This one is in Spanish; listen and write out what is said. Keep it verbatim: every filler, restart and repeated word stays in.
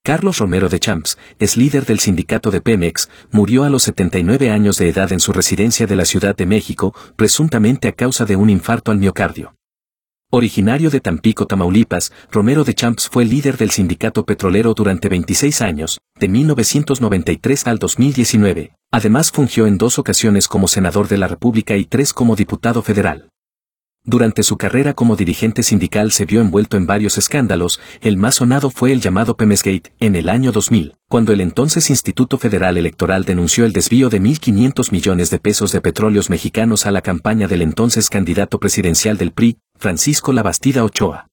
Carlos Romero de Champs, es líder del sindicato de Pemex, murió a los setenta y nueve años de edad en su residencia de la Ciudad de México, presuntamente a causa de un infarto al miocardio. Originario de Tampico, Tamaulipas, Romero de Champs fue líder del sindicato petrolero durante veintiséis años, de mil novecientos noventa y tres al dos mil diecinueve. Además fungió en dos ocasiones como senador de la República y tres como diputado federal. Durante su carrera como dirigente sindical se vio envuelto en varios escándalos. El más sonado fue el llamado Pemesgate, en el año dos mil, cuando el entonces Instituto Federal Electoral denunció el desvío de mil quinientos millones de pesos de petróleos mexicanos a la campaña del entonces candidato presidencial del P R I, Francisco Labastida Ochoa.